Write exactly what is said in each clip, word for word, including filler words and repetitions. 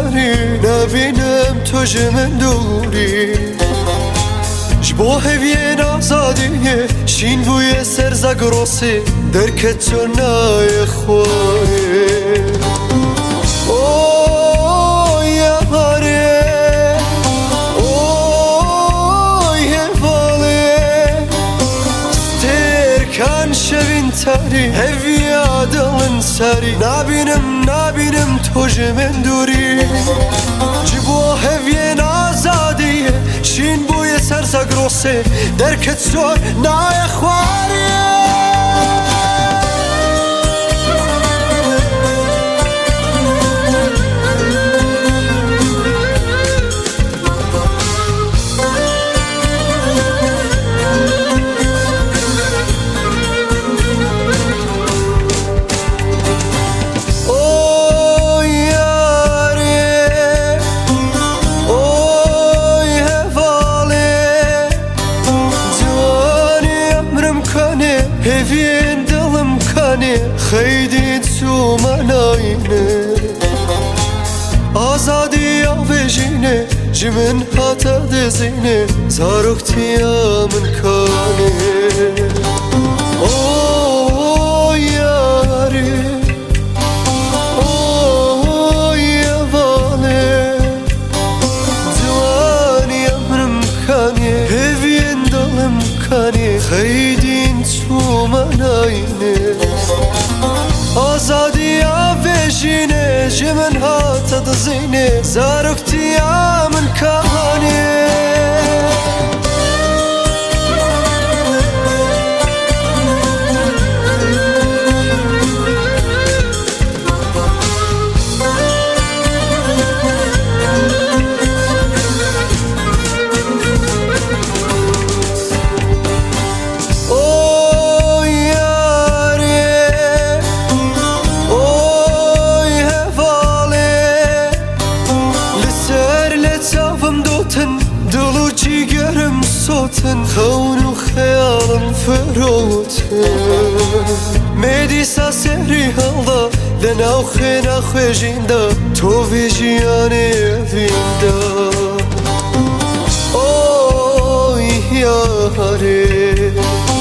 تری نبینم تو جمن دوری جبو هوین آزادیه شین بوی سرزگروسی درکت تو نای خواه اوه یاره اوه یواله سترکن شوین تری هوی آدلن سری نبینم نبینم تو جمن دوری جبو هوین آزادیه شین بوی سرزگروسی درکت تو نای خواریه هفين دلم كاني خيدين سو مناينه آزادي آوجينه جمن هاتا دزينه زاروكتيا من كاني اوه ياري اوه يوالي دواني امرم كاني هفين دلم كاني خيدين تو مناینه آزادی آویجینه جمن هات دزینه زارکتی آمن کانیه دلو جیگرم صوتن خون و خیالم فروتن میدیسا سری هلا لناو خینا خویجیندا تو ویجیانه ویندا اوی یاره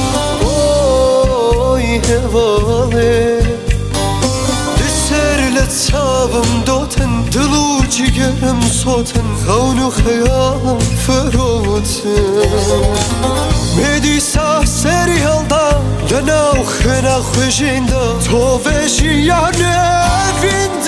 اوی هواله لسر لتسابم دوتن دلو جیگرم صوتن خون و خیالم فروتن میدیسا سری هلدا لناو خینا خویجیندا تو ویجیانه ویندا